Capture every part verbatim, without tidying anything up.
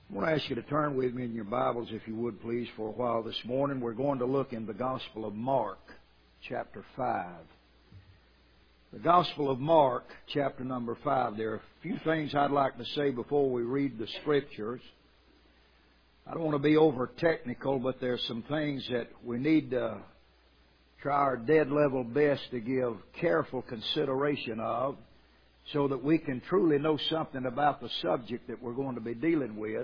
I want to ask you to turn with me in your Bibles, if you would please, for a while this morning. We're going to look in the Gospel of Mark, chapter five. The Gospel of Mark, chapter number five. There are a few things I'd like to say before we read the Scriptures. I don't want to be over technical, but there are some things that we need to try our dead level best to give careful consideration of, so that we can truly know something about the subject that we're going to be dealing with.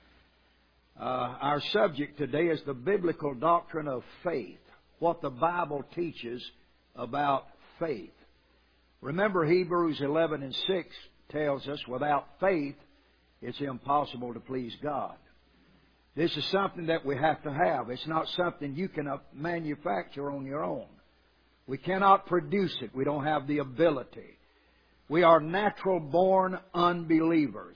Uh, our subject today is the biblical doctrine of faith, what the Bible teaches about faith. Remember, Hebrews eleven and six tells us, without faith, it's impossible to please God. This is something that we have to have. It's not something you can manufacture on your own. We cannot produce it. We don't have the ability. We are natural-born unbelievers.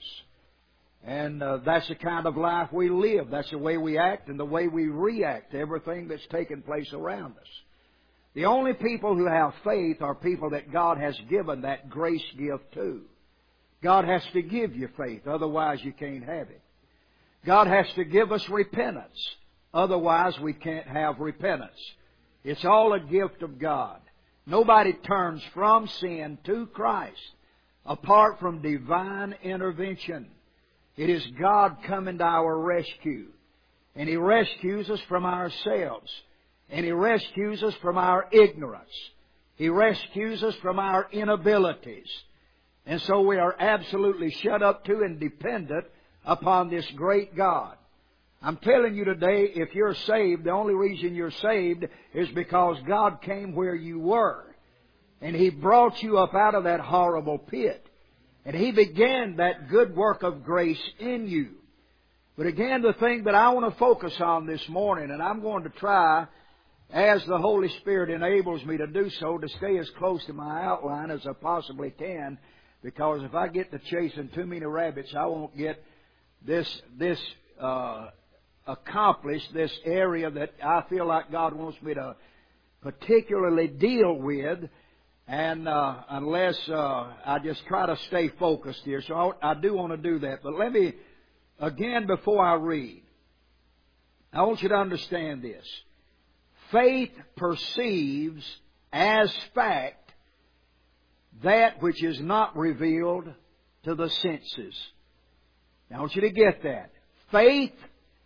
And uh, that's the kind of life we live. That's the way we act and the way we react to everything that's taking place around us. The only people who have faith are people that God has given that grace gift to. God has to give you faith, otherwise you can't have it. God has to give us repentance, otherwise we can't have repentance. It's all a gift of God. Nobody turns from sin to Christ apart from divine intervention. It is God coming to our rescue. And He rescues us from ourselves. And He rescues us from our ignorance. He rescues us from our inabilities. And so we are absolutely shut up to and dependent upon this great God. I'm telling you today, if you're saved, the only reason you're saved is because God came where you were. And He brought you up out of that horrible pit. And He began that good work of grace in you. But again, the thing that I want to focus on this morning, and I'm going to try, as the Holy Spirit enables me to do so, to stay as close to my outline as I possibly can. Because if I get to chasing too many rabbits, I won't get this, this, uh, accomplish this area that I feel like God wants me to particularly deal with, and uh, unless uh, I just try to stay focused here. So I, I do want to do that. But let me, again, before I read, I want you to understand this. Faith perceives as fact that which is not revealed to the senses. Now I want you to get that. Faith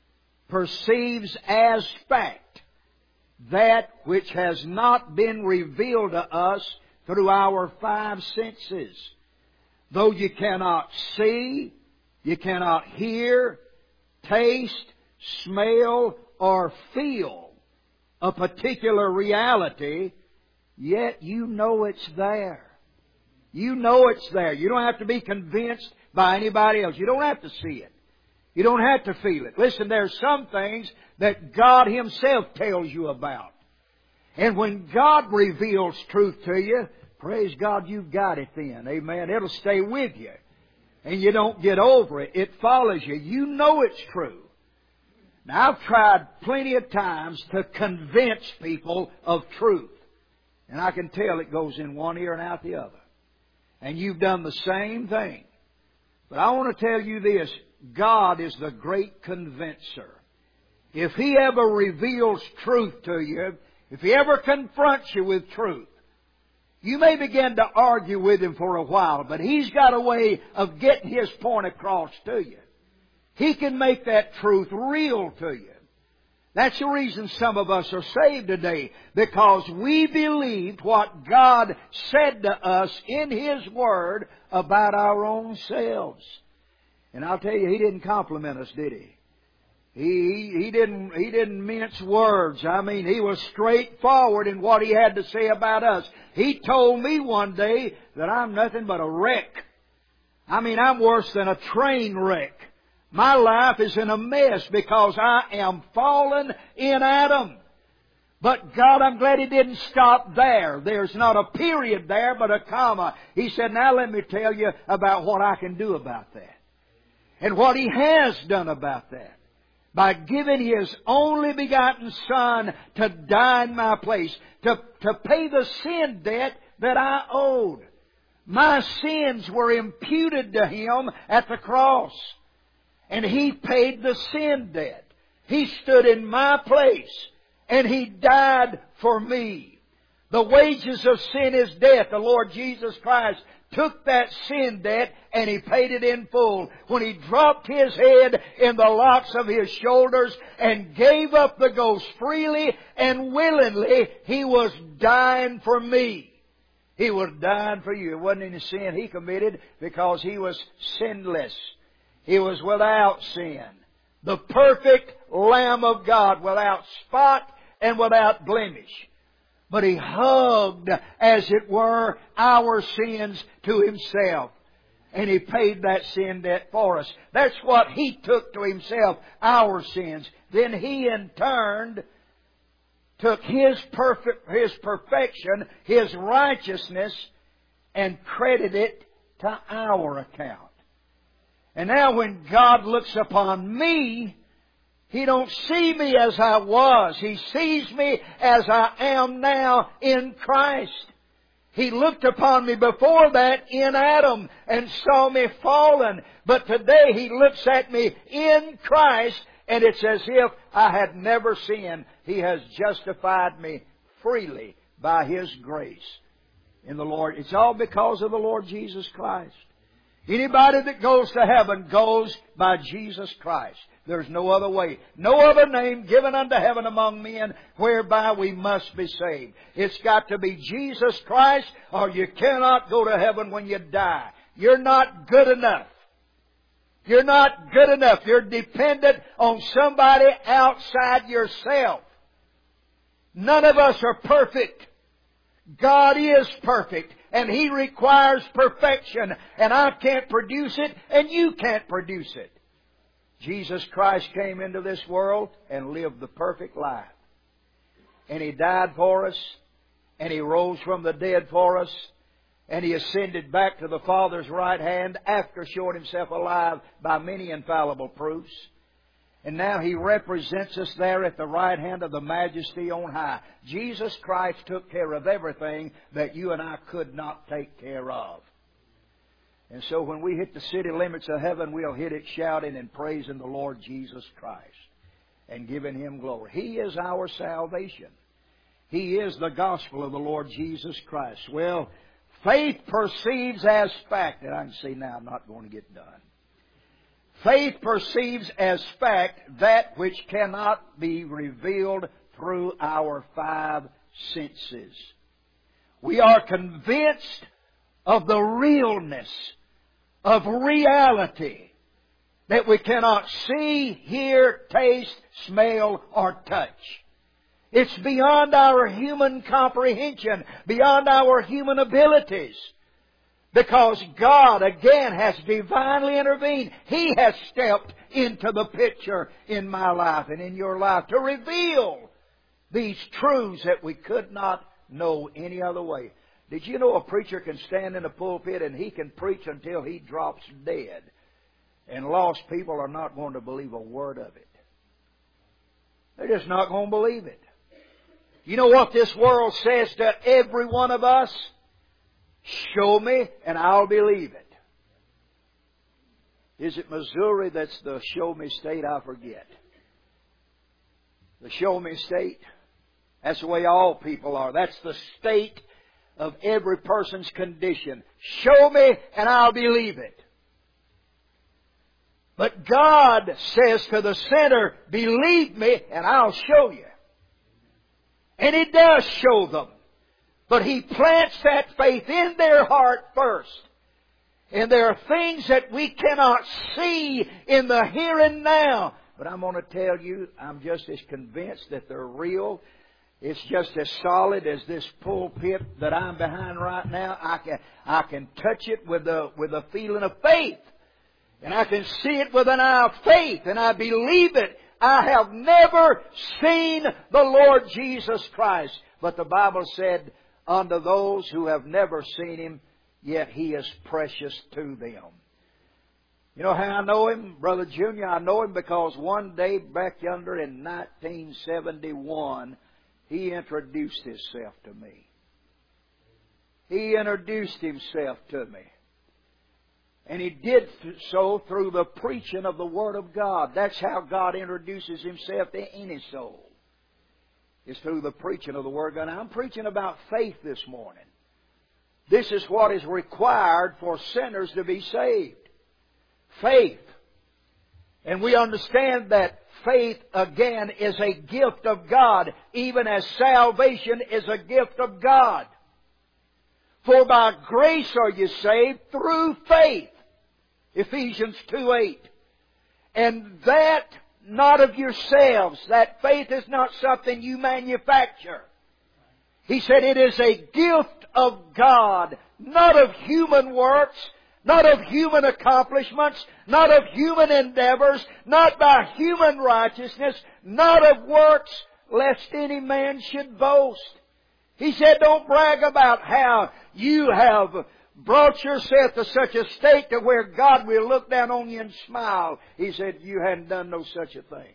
perceives as fact that which has not been revealed to us through our five senses. Though you cannot see, you cannot hear, taste, smell, or feel a particular reality, yet you know it's there. You know it's there. You don't have to be convinced by anybody else. You don't have to see it. You don't have to feel it. Listen, there are some things that God Himself tells you about. And when God reveals truth to you, praise God, you've got it then. Amen. It'll stay with you. And you don't get over it. It follows you. You know it's true. Now, I've tried plenty of times to convince people of truth. And I can tell it goes in one ear and out the other. And you've done the same thing. But I want to tell you this. God is the great convincer. If He ever reveals truth to you, if He ever confronts you with truth, you may begin to argue with Him for a while, but He's got a way of getting His point across to you. He can make that truth real to you. That's the reason some of us are saved today, because we believed what God said to us in His Word about our own selves. And I'll tell you, He didn't compliment us, did He? He, he didn't, he didn't mince words. I mean, He was straightforward in what He had to say about us. He told me one day that I'm nothing but a wreck. I mean, I'm worse than a train wreck. My life is in a mess because I am fallen in Adam. But God, I'm glad He didn't stop there. There's not a period there, but a comma. He said, now let me tell you about what I can do about that. And what He has done about that. By giving His only begotten Son to die in my place. To, to pay the sin debt that I owed. My sins were imputed to Him at the cross. And He paid the sin debt. He stood in my place, and He died for me. The wages of sin is death. The Lord Jesus Christ took that sin debt and He paid it in full when He dropped His head in the locks of His shoulders and gave up the ghost freely and willingly. He was dying for me. He was dying for you. It wasn't any sin He committed because He was sinless. He was without sin. The perfect Lamb of God, without spot and without blemish. But He hugged, as it were, our sins to Himself. And He paid that sin debt for us. That's what He took to Himself, our sins. Then He in turn took His perfect, His perfection, His righteousness, and credited it to our account. And now when God looks upon me, He don't see me as I was. He sees me as I am now in Christ. He looked upon me before that in Adam and saw me fallen. But today He looks at me in Christ, and it's as if I had never sinned. He has justified me freely by His grace in the Lord. It's all because of the Lord Jesus Christ. Anybody that goes to heaven goes by Jesus Christ. There's no other way. No other name given unto heaven among men whereby we must be saved. It's got to be Jesus Christ, or you cannot go to heaven when you die. You're not good enough. You're not good enough. You're dependent on somebody outside yourself. None of us are perfect. God is perfect, and He requires perfection, and I can't produce it, and you can't produce it. Jesus Christ came into this world and lived the perfect life. And He died for us, and He rose from the dead for us, and He ascended back to the Father's right hand after showing Himself alive by many infallible proofs. And now He represents us there at the right hand of the Majesty on high. Jesus Christ took care of everything that you and I could not take care of. And so when we hit the city limits of heaven, we'll hit it shouting and praising the Lord Jesus Christ and giving Him glory. He is our salvation. He is the gospel of the Lord Jesus Christ. Well, faith perceives as fact, and I can see now I'm not going to get done. Faith perceives as fact that which cannot be revealed through our five senses. We are convinced of the realness of reality that we cannot see, hear, taste, smell, or touch. It's beyond our human comprehension, beyond our human abilities. Because God, again, has divinely intervened. He has stepped into the picture in my life and in your life to reveal these truths that we could not know any other way. Did you know a preacher can stand in a pulpit and he can preach until he drops dead, and lost people are not going to believe a word of it? They're just not going to believe it. You know what this world says to every one of us? Show me and I'll believe it. Is it Missouri that's the show me state? I forget. The show me state. That's the way all people are. That's the state of every person's condition. Show me and I'll believe it. But God says to the sinner, believe me and I'll show you. And He does show them. But He plants that faith in their heart first. And there are things that we cannot see in the here and now. But I'm going to tell you, I'm just as convinced that they're real. It's just as solid as this pulpit that I'm behind right now. I can, I can touch it with a, with a feeling of faith. And I can see it with an eye of faith. And I believe it. I have never seen the Lord Jesus Christ. But the Bible said, unto those who have never seen Him, yet He is precious to them. You know how I know Him, Brother Junior? I know Him because one day back yonder in nineteen seventy-one, He introduced Himself to me. He introduced Himself to me. And He did so through the preaching of the Word of God. That's how God introduces Himself to any soul. It's through the preaching of the Word of God. Now, I'm preaching about faith this morning. This is what is required for sinners to be saved. Faith. And we understand that faith, again, is a gift of God, even as salvation is a gift of God. For by grace are you saved through faith. Ephesians two eight. And that not of yourselves. That faith is not something you manufacture. He said it is a gift of God, not of human works, not of human accomplishments, not of human endeavors, not by human righteousness, not of works, lest any man should boast. He said, don't brag about how you have brought yourself to such a state to where God will look down on you and smile. He said, you hadn't done no such a thing.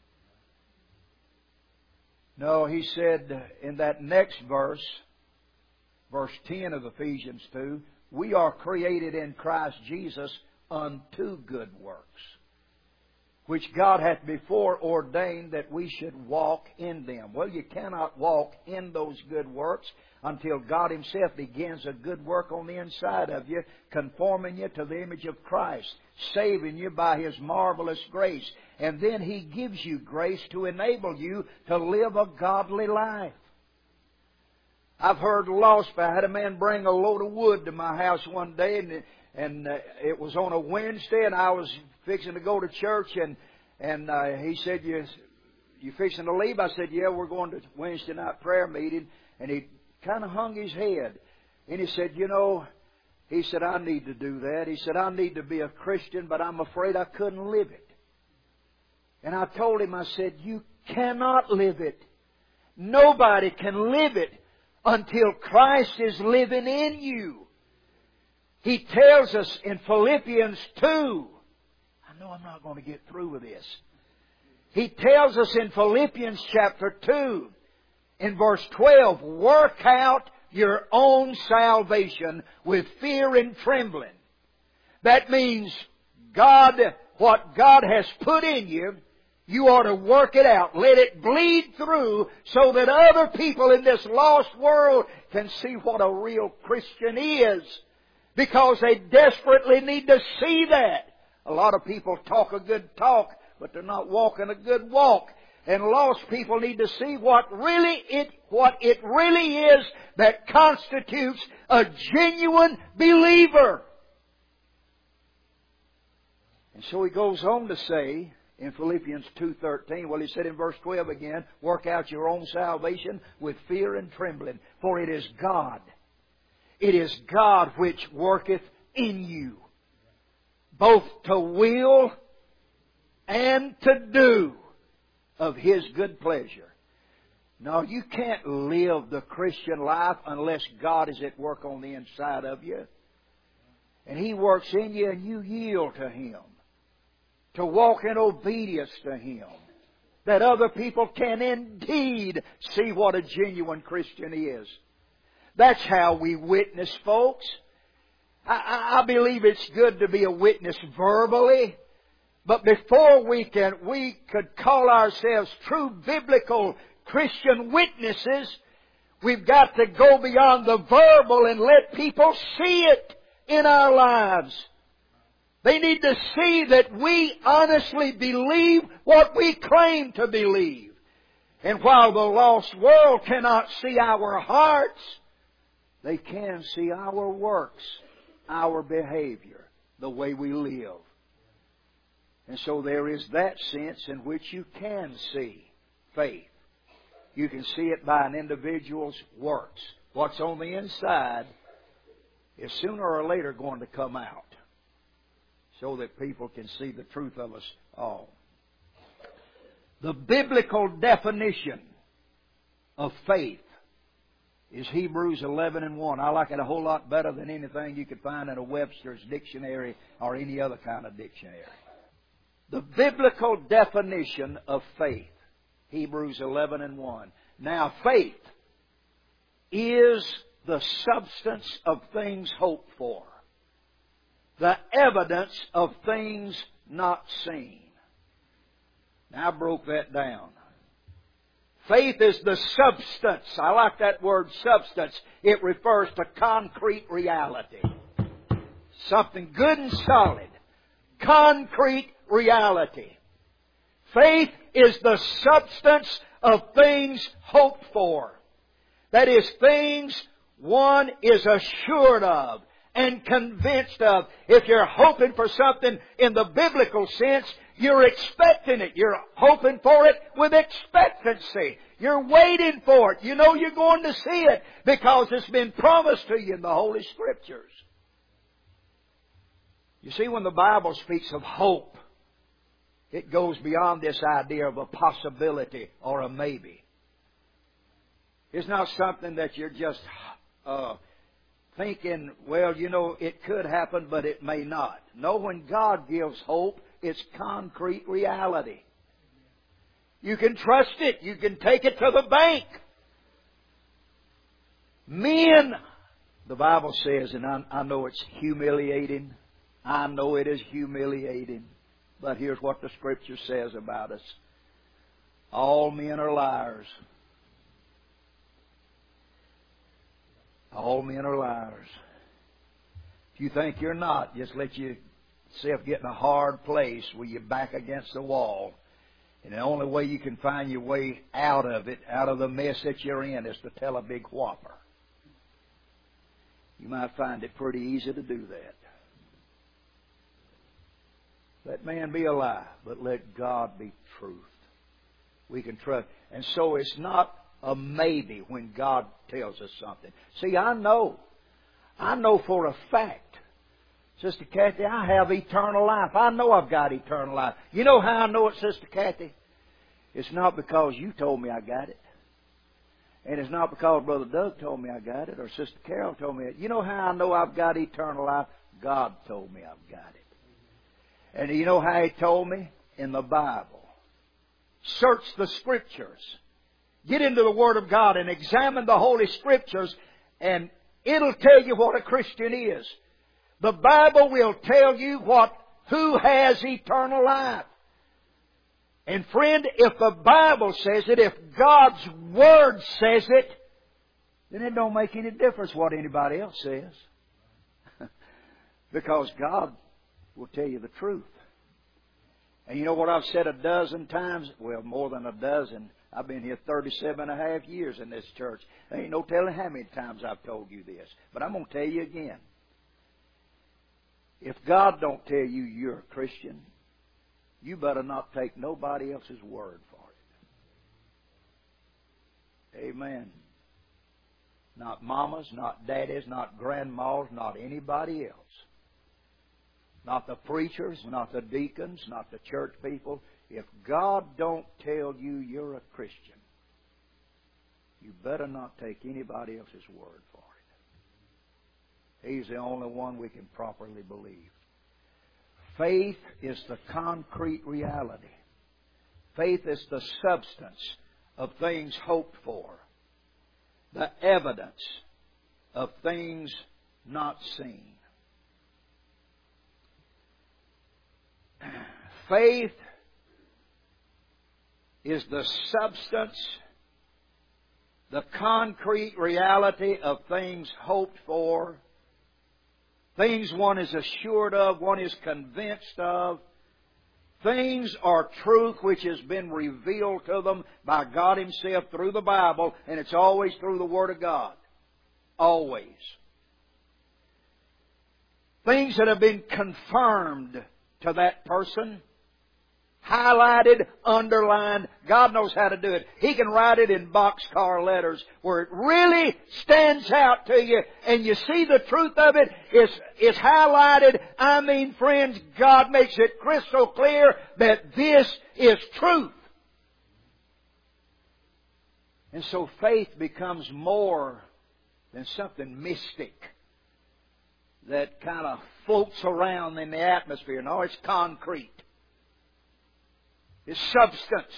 No, he said in that next verse, verse ten of Ephesians two, we are created in Christ Jesus unto good works, which God hath before ordained that we should walk in them. Well, you cannot walk in those good works until God Himself begins a good work on the inside of you, conforming you to the image of Christ, saving you by His marvelous grace. And then He gives you grace to enable you to live a godly life. I've heard lost. I had a man bring a load of wood to my house one day, and and uh, it was on a Wednesday, and I was fixing to go to church, and and uh, he said, "You you fixing to leave?" I said, "Yeah, we're going to Wednesday night prayer meeting." And he kind of hung his head, and he said, "You know," he said, "I need to do that." He said, "I need to be a Christian, but I'm afraid I couldn't live it." And I told him, I said, "You cannot live it. Nobody can live it until Christ is living in you." He tells us in Philippians two, I know I'm not going to get through with this. He tells us in Philippians chapter two, in verse twelve, work out your own salvation with fear and trembling. That means God, what God has put in you, you ought to work it out. Let it bleed through so that other people in this lost world can see what a real Christian is. Because they desperately need to see that. A lot of people talk a good talk, but they're not walking a good walk. And lost people need to see what really it, what it really is that constitutes a genuine believer. And so he goes on to say, in Philippians two thirteen, well, he said in verse twelve again, work out your own salvation with fear and trembling, for it is God. It is God which worketh in you, both to will and to do of His good pleasure. No, you can't live the Christian life unless God is at work on the inside of you. And He works in you and you yield to Him. To walk in obedience to Him. That other people can indeed see what a genuine Christian is. That's how we witness, folks. I, I believe it's good to be a witness verbally. But before we can, we could call ourselves true biblical Christian witnesses, we've got to go beyond the verbal and let people see it in our lives. They need to see that we honestly believe what we claim to believe. And while the lost world cannot see our hearts, they can see our works, our behavior, the way we live. And so there is that sense in which you can see faith. You can see it by an individual's works. What's on the inside is sooner or later going to come out, so that people can see the truth of us all. The biblical definition of faith is Hebrews eleven and one. I like it a whole lot better than anything you could find in a Webster's dictionary or any other kind of dictionary. The biblical definition of faith, Hebrews eleven and one. Now, faith is the substance of things hoped for, the evidence of things not seen. Now I broke that down. Faith is the substance. I like that word substance. It refers to concrete reality. Something good and solid. Concrete reality. Faith is the substance of things hoped for. That is, things one is assured of and convinced of. If you're hoping for something in the biblical sense, you're expecting it. You're hoping for it with expectancy. You're waiting for it. You know you're going to see it because it's been promised to you in the Holy Scriptures. You see, when the Bible speaks of hope, it goes beyond this idea of a possibility or a maybe. It's not something that you're just uh, thinking, well, you know, it could happen, but it may not. No, when God gives hope, it's concrete reality. You can trust it. You can take it to the bank. Men, the Bible says, and I, I know it's humiliating. I know it is humiliating. But here's what the Scripture says about us. All men are liars. All men are liars. If you think you're not, just let yourself get in a hard place where you're back against the wall. And the only way you can find your way out of it, out of the mess that you're in, is to tell a big whopper. You might find it pretty easy to do that. Let man be a lie, but let God be truth. We can trust. And so it's not a maybe when God tells us something. See, I know. I know for a fact. Sister Kathy, I have eternal life. I know I've got eternal life. You know how I know it, Sister Kathy? It's not because you told me I got it. And it's not because Brother Doug told me I got it or Sister Carol told me it. You know how I know I've got eternal life? God told me I've got it. And you know how He told me? In the Bible. Search the Scriptures. Get into the Word of God and examine the Holy Scriptures, and it'll tell you what a Christian is. The Bible will tell you what who has eternal life. And friend, if the Bible says it, if God's Word says it, then it don't make any difference what anybody else says. Because God will tell you the truth. And you know what I've said a dozen times? Well, more than a dozen. I've been here thirty-seven and a half years in this church. There ain't no telling how many times I've told you this. But I'm going to tell you again. If God don't tell you you're a Christian, you better not take nobody else's word for it. Amen. Not mamas, not daddies, not grandmas, not anybody else. Not the preachers, not the deacons, not the church people. If God don't tell you you're a Christian, you better not take anybody else's word for it. He's the only one we can properly believe. Faith is the concrete reality. Faith is the substance of things hoped for. The evidence of things not seen. Faith is the substance, the concrete reality of things hoped for, things one is assured of, one is convinced of. Things are truth which has been revealed to them by God Himself through the Bible, and it's always through the Word of God. Always. Things that have been confirmed to that person, highlighted, underlined. God knows how to do it. He can write it in boxcar letters where it really stands out to you and you see the truth of it. It's, it's highlighted. I mean, friends, God makes it crystal clear that this is truth. And so faith becomes more than something mystic that kind of floats around in the atmosphere. No, it's concrete. It's substance.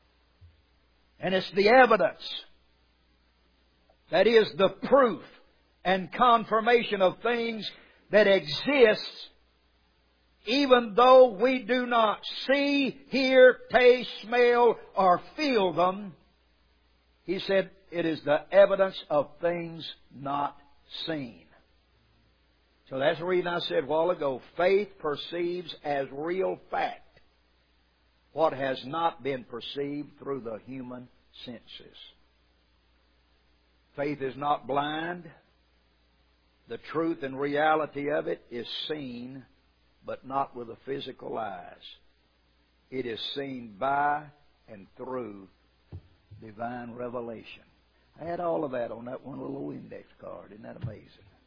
And it's the evidence. That is the proof and confirmation of things that exist, even though we do not see, hear, taste, smell, or feel them. He said it is the evidence of things not seen. So that's the reason I said a while ago, faith perceives as real fact what has not been perceived through the human senses. Faith is not blind. The truth and reality of it is seen, but not with the physical eyes. It is seen by and through divine revelation. I had all of that on that one little index card. Isn't that amazing?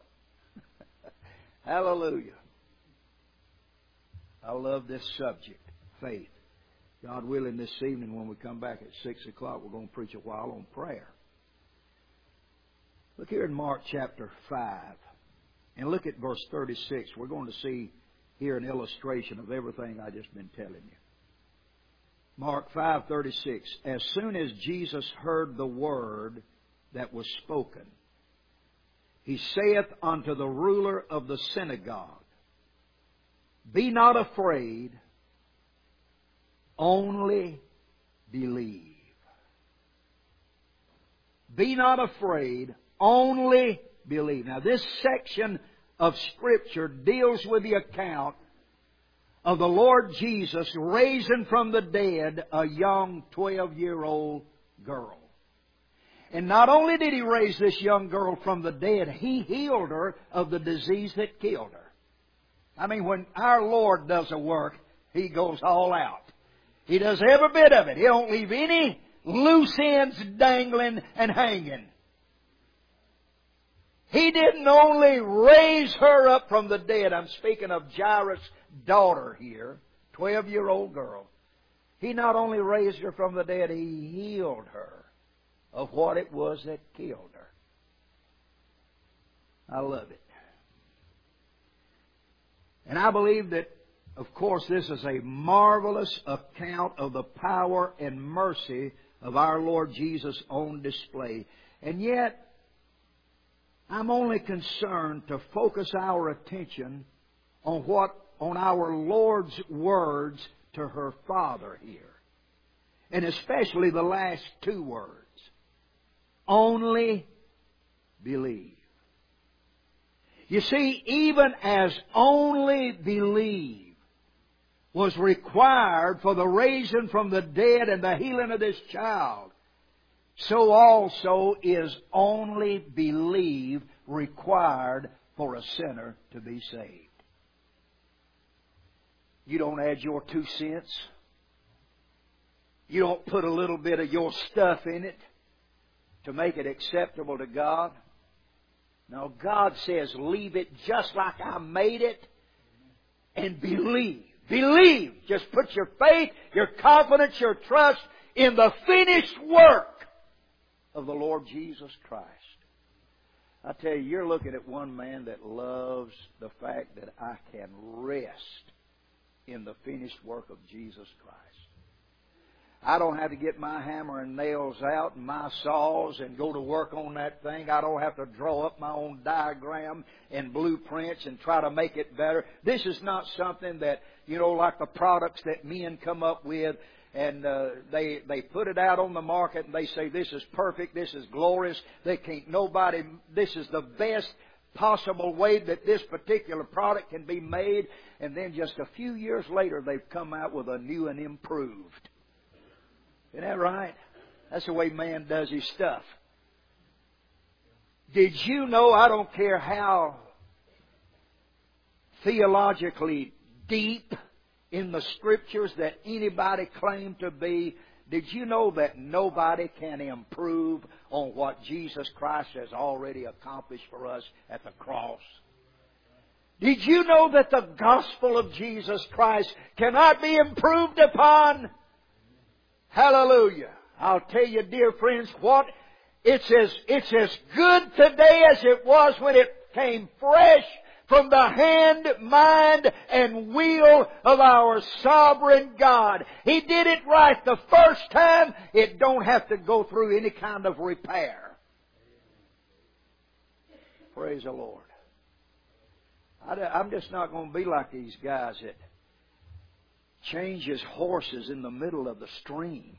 Hallelujah. I love this subject, faith. God willing, this evening when we come back at six o'clock, we're going to preach a while on prayer. Look here in Mark chapter five. And look at verse thirty-six. We're going to see here an illustration of everything I've just been telling you. Mark five thirty-six. As soon as Jesus heard the word that was spoken, he saith unto the ruler of the synagogue, Be not afraid, only believe. Be not afraid, only believe. Now this section of Scripture deals with the account of the Lord Jesus raising from the dead a young twelve-year-old girl. And not only did He raise this young girl from the dead, He healed her of the disease that killed her. I mean, when our Lord does a work, He goes all out. He does every bit of it. He don't leave any loose ends dangling and hanging. He didn't only raise her up from the dead. I'm speaking of Jairus' daughter here, twelve-year-old girl. He not only raised her from the dead, He healed her of what it was that killed her. I love it. And I believe that, of course, this is a marvelous account of the power and mercy of our Lord Jesus on display. And yet, I'm only concerned to focus our attention on what, on our Lord's words to her father here. And especially the last two words. Only believe. You see, even as only believe was required for the raising from the dead and the healing of this child, so also is only believe required for a sinner to be saved. You don't add your two cents. You don't put a little bit of your stuff in it to make it acceptable to God. No, God says, leave it just like I made it and believe. Believe. Just put your faith, your confidence, your trust in the finished work of the Lord Jesus Christ. I tell you, you're looking at one man that loves the fact that I can rest in the finished work of Jesus Christ. I don't have to get my hammer and nails out and my saws and go to work on that thing. I don't have to draw up my own diagram and blueprints and try to make it better. This is not something that, you know, like the products that men come up with and uh, they they put it out on the market and they say this is perfect, this is glorious, they can't nobody, this is the best possible way that this particular product can be made, and then just a few years later they've come out with a new and improved. Isn't that right? That's the way man does his stuff. Did you know, I don't care how theologically deep in the Scriptures that anybody claimed to be, did you know that nobody can improve on what Jesus Christ has already accomplished for us at the cross? Did you know that the gospel of Jesus Christ cannot be improved upon? Hallelujah. I'll tell you, dear friends, what it's as, it's as good today as it was when it came fresh from the hand, mind, and will of our sovereign God. He did it right the first time. It don't have to go through any kind of repair. Praise the Lord. I, I'm just not going to be like these guys that changes horses in the middle of the stream.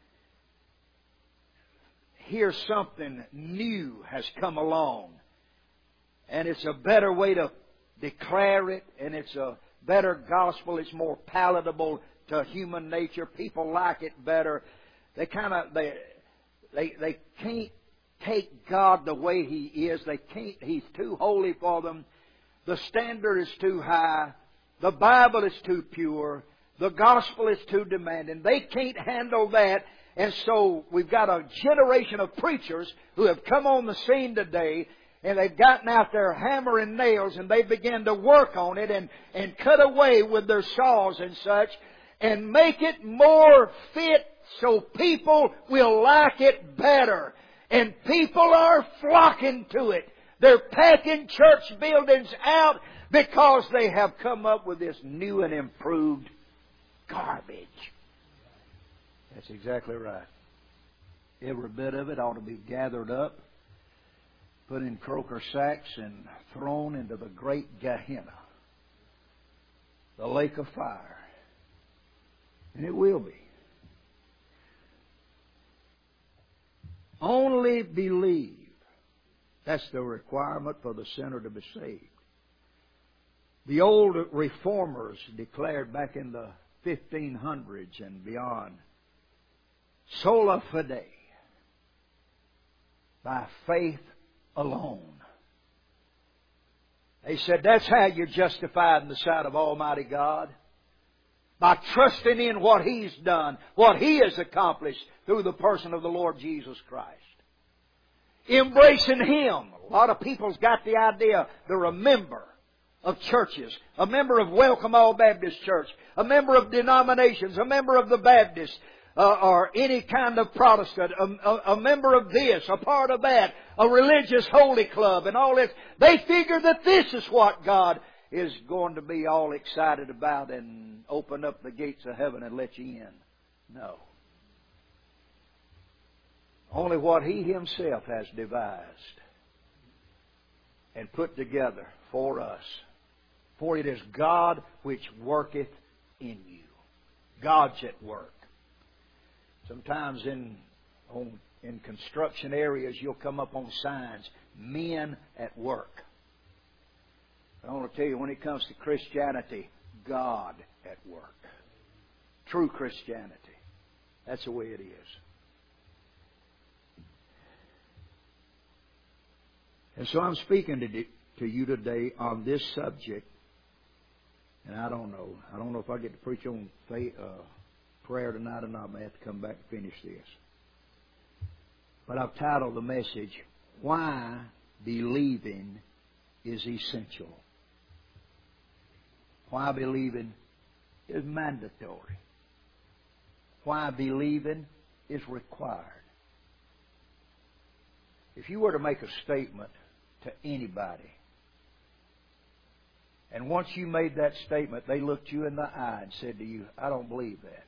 Here something new has come along. And it's a better way to declare it. And it's a better gospel. It's more palatable to human nature. People like it better. They kind of, they, they, they can't take God the way He is. They can't, He's too holy for them. The standard is too high. The Bible is too pure. The gospel is too demanding. They can't handle that. And so we've got a generation of preachers who have come on the scene today, and they've gotten out their hammer and nails, and they begin to work on it and, and cut away with their saws and such and make it more fit so people will like it better. And people are flocking to it. They're packing church buildings out because they have come up with this new and improved garbage. That's exactly right. Every bit of it ought to be gathered up, put in croaker sacks, and thrown into the great Gehenna, the lake of fire. And it will be. Only believe. That's the requirement for the sinner to be saved. The old reformers declared back in the fifteen hundreds and beyond, sola fide, by faith alone. They said that's how you're justified in the sight of Almighty God. By trusting in what He's done, what He has accomplished through the person of the Lord Jesus Christ. Embracing Him. A lot of people's got the idea, they're a member of churches, a member of Welcome All Baptist Church, a member of denominations, a member of the Baptist, uh, or any kind of Protestant, a, a, a member of this, a part of that, a religious holy club and all this. They figure that this is what God is going to be all excited about and open up the gates of heaven and let you in. No. Only what He Himself has devised and put together for us. For it is God which worketh in you. God's at work. Sometimes in on, in construction areas you'll come up on signs, men at work. I want to tell you, when it comes to Christianity, God at work. True Christianity. That's the way it is. And so I'm speaking to, to you today on this subject. And I don't know. I don't know if I get to preach on faith, uh, prayer tonight or not. I may have to come back and finish this. But I've titled the message, Why Believing is Essential. Why believing is mandatory. Why believing is required. If you were to make a statement to anybody, and once you made that statement, they looked you in the eye and said to you, I don't believe that.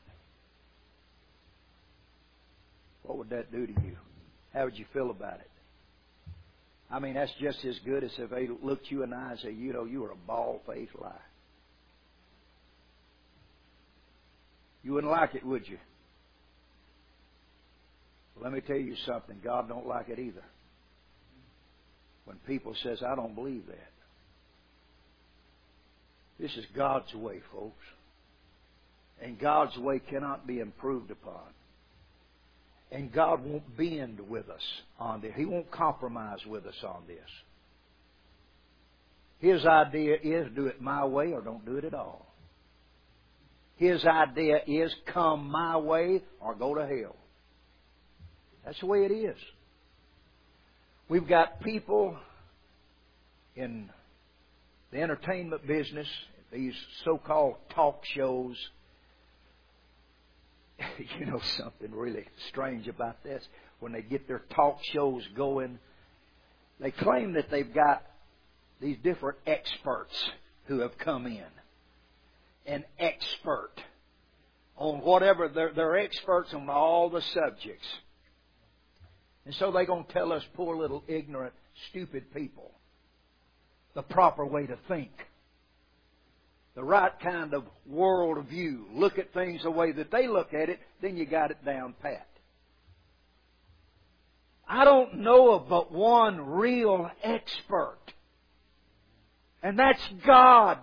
What would that do to you? How would you feel about it? I mean, that's just as good as if they looked you in the eye and said, you know, you were a bald-faced liar. You wouldn't like it, would you? Well, let me tell you something. God don't like it either. When people says, I don't believe that. This is God's way, folks. And God's way cannot be improved upon. And God won't bend with us on this. He won't compromise with us on this. His idea is do it my way or don't do it at all. His idea is come my way or go to hell. That's the way it is. We've got people in the entertainment business, these so-called talk shows. You know something really strange about this? When they get their talk shows going, they claim that they've got these different experts who have come in. An expert on whatever. They're, they're experts on all the subjects. And so they're going to tell us poor little ignorant, stupid people the proper way to think. The right kind of world view. Look at things the way that they look at it, then you got it down pat. I don't know of but one real expert. And that's God.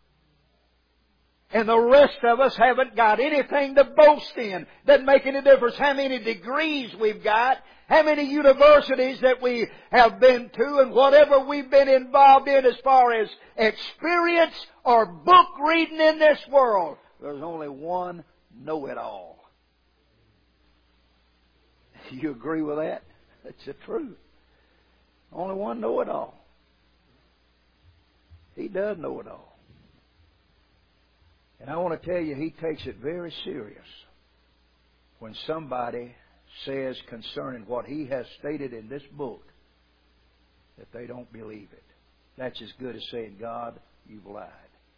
And the rest of us haven't got anything to boast in. Doesn't make any difference how many degrees we've got, how many universities that we have been to, and whatever we've been involved in as far as experience or book reading in this world. There's only one know-it-all. You agree with that? That's the truth. Only one know-it-all. He does know it all. And I want to tell you, He takes it very serious when somebody says concerning what He has stated in this book that they don't believe it. That's as good as saying, God, you've lied.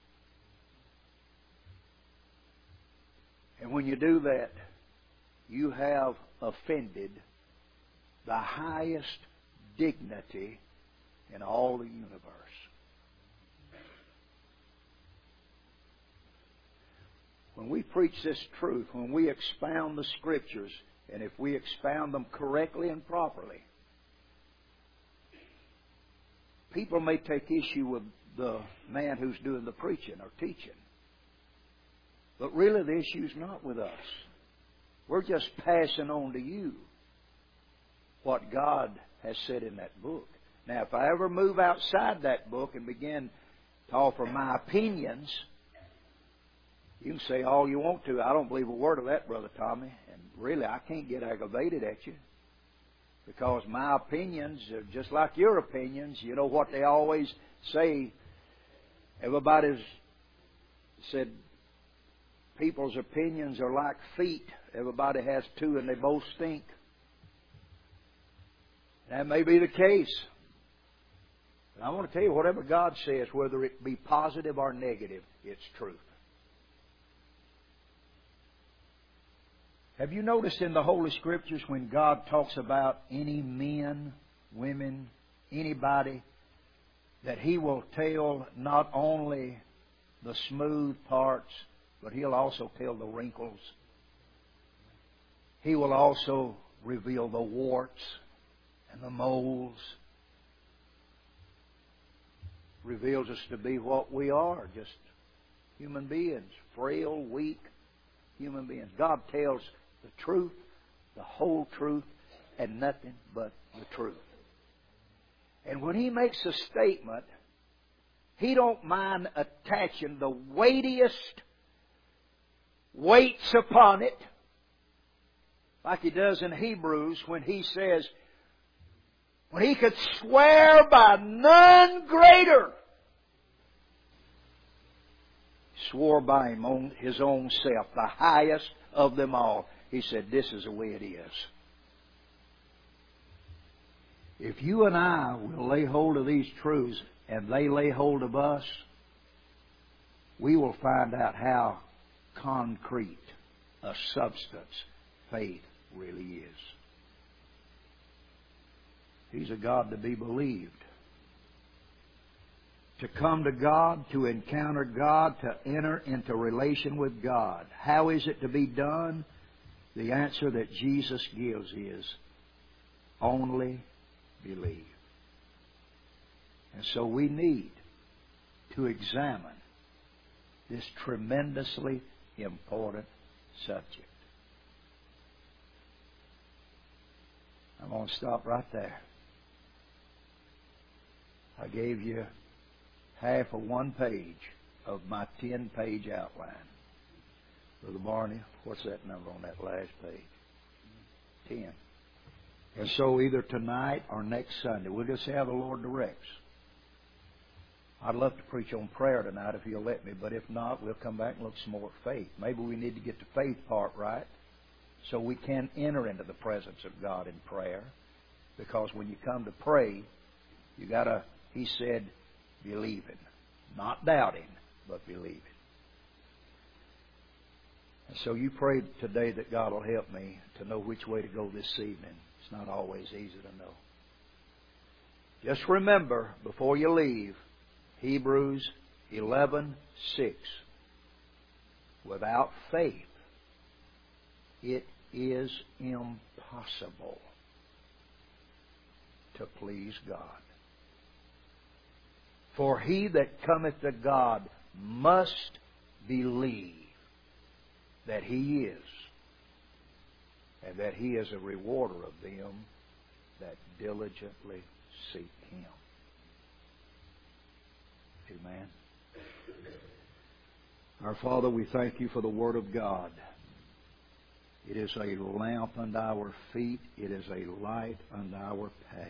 And when you do that, you have offended the highest dignity in all the universe. When we preach this truth, when we expound the Scriptures, and if we expound them correctly and properly, people may take issue with the man who's doing the preaching or teaching. But really the issue's not with us. We're just passing on to you what God has said in that book. Now, if I ever move outside that book and begin to offer my opinions, you can say all you want to. I don't believe a word of that, Brother Tommy. And really, I can't get aggravated at you. Because my opinions are just like your opinions. You know what they always say? Everybody's said people's opinions are like feet. Everybody has two and they both stink. That may be the case. But I want to tell you, whatever God says, whether it be positive or negative, it's truth. Have you noticed in the Holy Scriptures when God talks about any men, women, anybody, that He will tell not only the smooth parts, but He'll also tell the wrinkles. He will also reveal the warts and the moles. Reveals us to be what we are, just human beings, frail, weak human beings. God tells the truth, the whole truth, and nothing but the truth. And when He makes a statement, He don't mind attaching the weightiest weights upon it, like He does in Hebrews when He says, when He could swear by none greater, swore by him on His own self, the highest of them all. He said, this is the way it is. If you and I will lay hold of these truths and they lay hold of us, we will find out how concrete a substance faith really is. He's a God to be believed. To come to God, to encounter God, to enter into relation with God. How is it to be done? The answer that Jesus gives is, only believe. And so we need to examine this tremendously important subject. I'm going to stop right there. I gave you half of one page of my ten-page outline. Brother Barney, what's that number on that last page? Ten. And so either tonight or next Sunday, we'll just see how the Lord directs. I'd love to preach on prayer tonight if He'll let me, but if not, we'll come back and look some more at faith. Maybe we need to get the faith part right so we can enter into the presence of God in prayer. Because when you come to pray, you got to, He said, believing. Not doubting, but believing. And so you pray today that God will help me to know which way to go this evening. It's not always easy to know. Just remember, before you leave, Hebrews eleven six. Without faith, it is impossible to please God. For he that cometh to God must believe that He is, and that He is a rewarder of them that diligently seek Him. Amen. Our Father, we thank You for the Word of God. It is a lamp unto our feet. It is a light unto our path.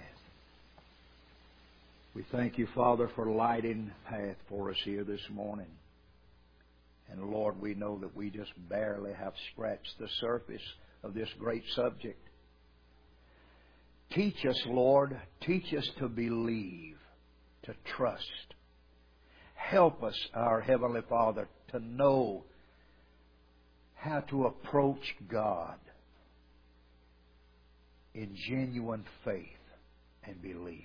We thank You, Father, for lighting the path for us here this morning. And Lord, we know that we just barely have scratched the surface of this great subject. Teach us, Lord, teach us to believe, to trust. Help us, our Heavenly Father, to know how to approach God in genuine faith and belief.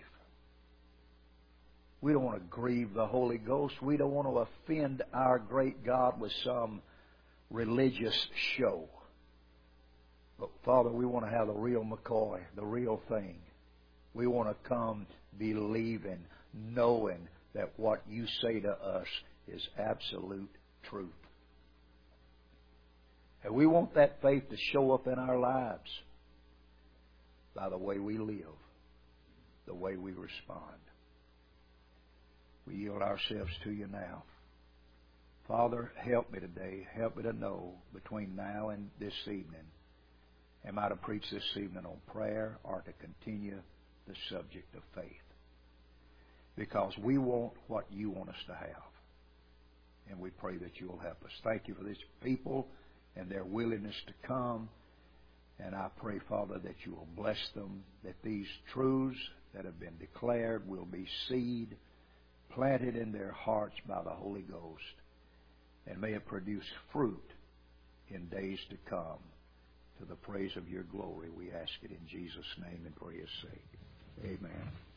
We don't want to grieve the Holy Ghost. We don't want to offend our great God with some religious show. But Father, we want to have the real McCoy, the real thing. We want to come believing, knowing that what You say to us is absolute truth. And we want that faith to show up in our lives by the way we live, the way we respond. We yield ourselves to You now. Father, help me today. Help me to know between now and this evening, am I to preach this evening on prayer or to continue the subject of faith? Because we want what You want us to have. And we pray that You will help us. Thank You for these people and their willingness to come. And I pray, Father, that You will bless them, that these truths that have been declared will be seed planted in their hearts by the Holy Ghost, and may it produce fruit in days to come to the praise of Your glory. We ask it in Jesus' name and for His sake. Amen.